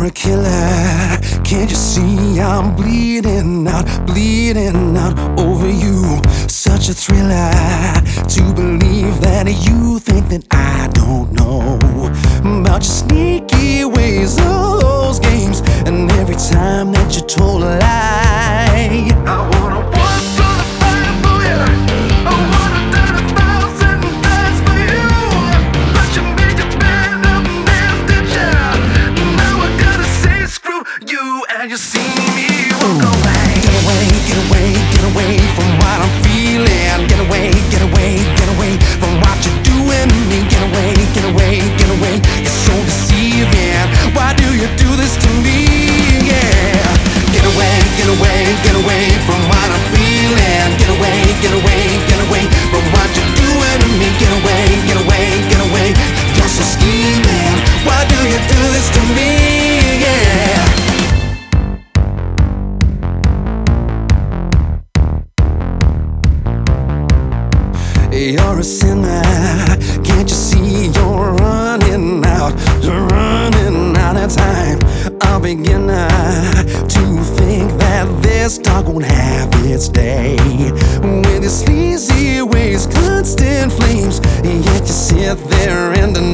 You're a killer, can't you see I'm bleeding out over you? Such a thriller to believe that you think that I don't know about your sneaky ways, all those games, and every time that you told a lie. I wanna walk through the fire for you, I wanna die 1,000 times for you, but you made your bed of nails, did ya? Now I gotta say screw you, and you see me walk away. Get away, get away, get away from what I'm feeling. Get away, get away, get away from what you're doing to me. Get away, get away, get away. You're so deceiving. Why do you do this to me? Yeah. Get away, get away, get away from what I'm feeling. Get away, get away, get away from what you're doing to me. Get away, get away, get away. You're so scheming. Why do you do this to me? Yeah. You're a sinner, can't you see you're running out of time? A beginner to think that this dog won't have its day. With your sleazy ways, constant flames, yet you sit there and deny.